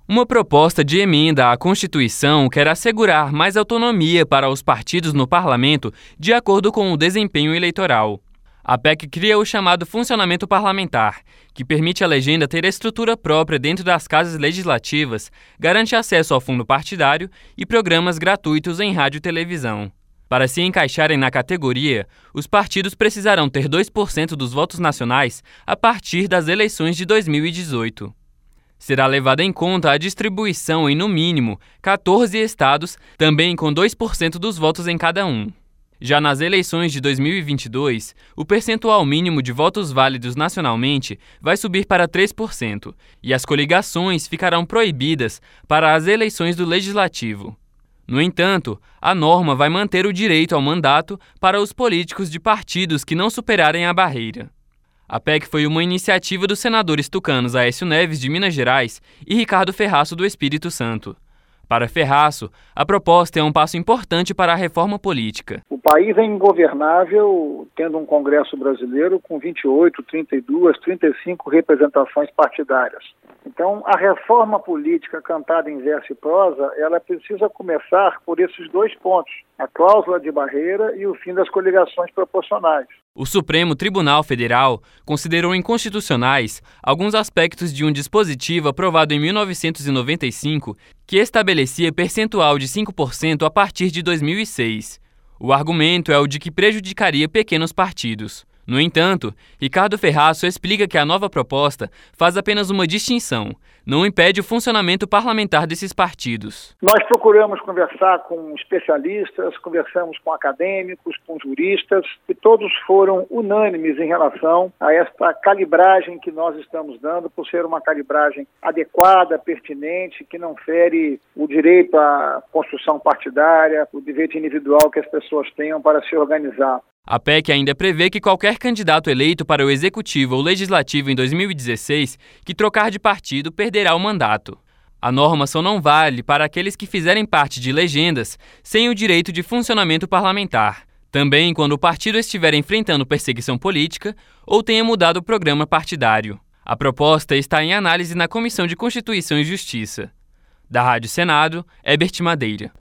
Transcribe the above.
Uma proposta de emenda à Constituição quer assegurar mais autonomia para os partidos no parlamento de acordo com o desempenho eleitoral. A PEC cria o chamado funcionamento parlamentar, que permite à legenda ter estrutura própria dentro das casas legislativas, garante acesso ao fundo partidário e programas gratuitos em rádio e televisão. Para se encaixarem na categoria, os partidos precisarão ter 2% dos votos nacionais a partir das eleições de 2018. Será levada em conta a distribuição em, no mínimo, 14 estados, também com 2% dos votos em cada um. Já nas eleições de 2022, o percentual mínimo de votos válidos nacionalmente vai subir para 3%, e as coligações ficarão proibidas para as eleições do Legislativo. No entanto, a norma vai manter o direito ao mandato para os políticos de partidos que não superarem a barreira. A PEC foi uma iniciativa dos senadores tucanos Aécio Neves, de Minas Gerais, e Ricardo Ferraço, do Espírito Santo. Para Ferraço, a proposta é um passo importante para a reforma política. O país é ingovernável, tendo um Congresso brasileiro com 28, 32, 35 representações partidárias. Então, a reforma política cantada em verso e prosa, ela precisa começar por esses dois pontos, a cláusula de barreira e o fim das coligações proporcionais. O Supremo Tribunal Federal considerou inconstitucionais alguns aspectos de um dispositivo aprovado em 1995 que estabelecia percentual de 5% a partir de 2006. O argumento é o de que prejudicaria pequenos partidos. No entanto, Ricardo Ferraço explica que a nova proposta faz apenas uma distinção, não impede o funcionamento parlamentar desses partidos. Nós procuramos conversar com especialistas, conversamos com acadêmicos, com juristas, e todos foram unânimes em relação a esta calibragem que nós estamos dando, por ser uma calibragem adequada, pertinente, que não fere o direito à construção partidária, o direito individual que as pessoas tenham para se organizar. A PEC ainda prevê que qualquer candidato eleito para o Executivo ou Legislativo em 2016 que trocar de partido perderá o mandato. A norma só não vale para aqueles que fizerem parte de legendas sem o direito de funcionamento parlamentar. Também quando o partido estiver enfrentando perseguição política ou tenha mudado o programa partidário. A proposta está em análise na Comissão de Constituição e Justiça. Da Rádio Senado, Herbert Madeira.